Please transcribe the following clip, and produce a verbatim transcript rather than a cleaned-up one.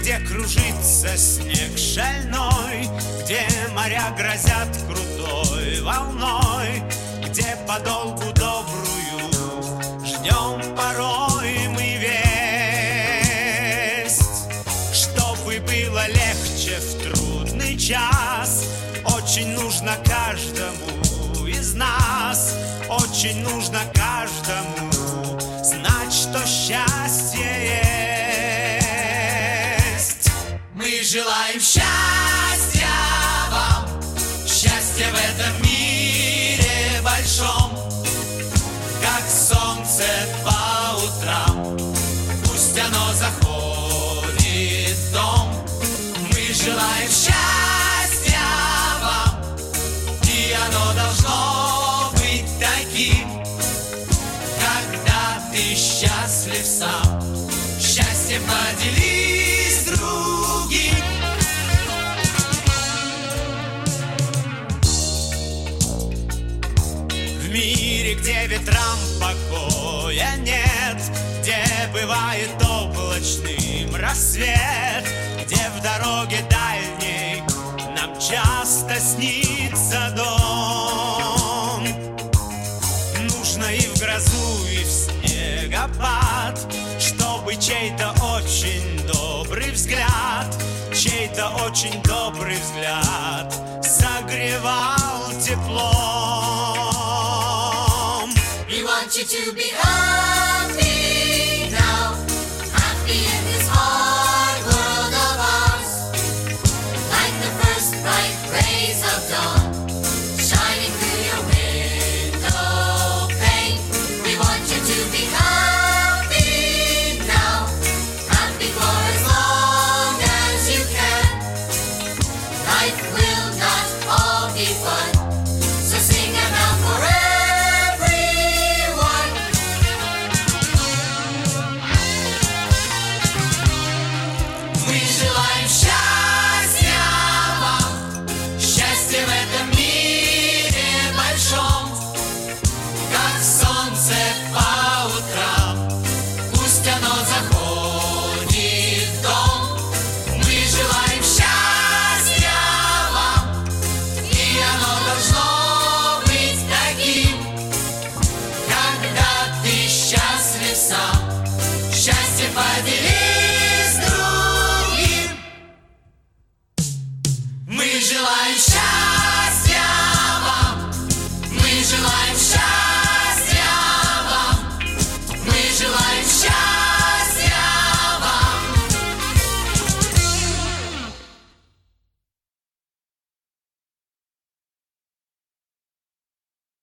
где кружится снег шальной, где моря грозят крутой волной, где подолгу добрую ждем порой мы весть, чтобы было легче в трудный час. Очень нужно каждому из нас, очень нужно каждому знать, что счастье есть. Мы желаем счастья вам, счастья в этом мире большом, как солнце по утрам, пусть оно заходит в дом. Мы желаем счастья вам, и оно должно быть таким, когда ты счастлив сам, счастьем поделись с другим. В мире, где ветрам покоя нет, где бывает облачным рассвет, где в дороге дальней нам часто снится дом, нужно и в грозу, и в снегопад, чтобы чей-то очень добрый взгляд, чей-то очень добрый взгляд согревал теплом. We want you to be happy now, happy in this hard world of ours, like the first bright rays of dawn shining through your window pane. We want you to be happy now, happy for as long as you can. Life will not all be fun, so sing it out for everyone. Мы желаем счастья вам, счастья в этом мире большом, как солнце по утрам, пусть оно заходит в дом. Мы желаем счастья вам, и оно должно быть таким, когда ты счастлив сам,